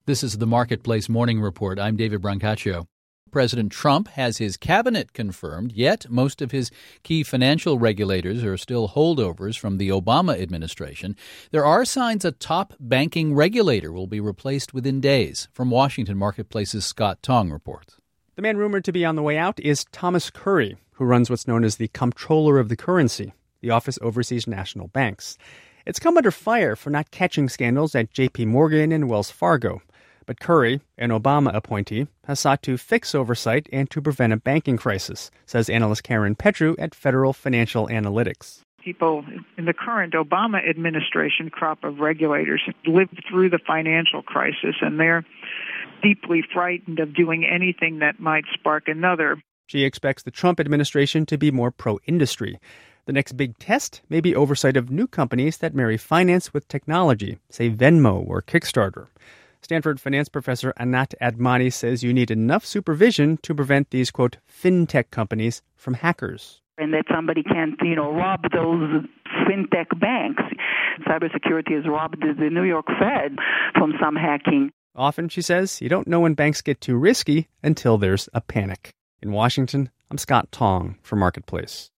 This is the Marketplace Morning Report. I'm David Brancaccio. President Trump has his cabinet confirmed, yet most of his key financial regulators are still holdovers from the Obama administration. There are signs a top banking regulator will be replaced within days. From Washington, Marketplace's Scott Tong reports. The man rumored to be on the way out is Thomas Curry, who runs what's known as the Comptroller of the Currency. The office oversees national banks. It's come under fire for not catching scandals at J.P. Morgan and Wells Fargo. But Curry, an Obama appointee, has sought to fix oversight and to prevent a banking crisis, says analyst Karen Petru at Federal Financial Analytics. People in the current Obama administration crop of regulators lived through the financial crisis, and they're deeply frightened of doing anything that might spark another. She expects the Trump administration to be more pro-industry. The next big test may be oversight of new companies that marry finance with technology, say Venmo or Kickstarter. Stanford finance professor Anat Admati says you need enough supervision to prevent these, quote, fintech companies from hackers. And that somebody can't, rob those fintech banks. Cybersecurity has robbed the New York Fed from some hacking. Often, she says, you don't know when banks get too risky until there's a panic. In Washington, I'm Scott Tong for Marketplace.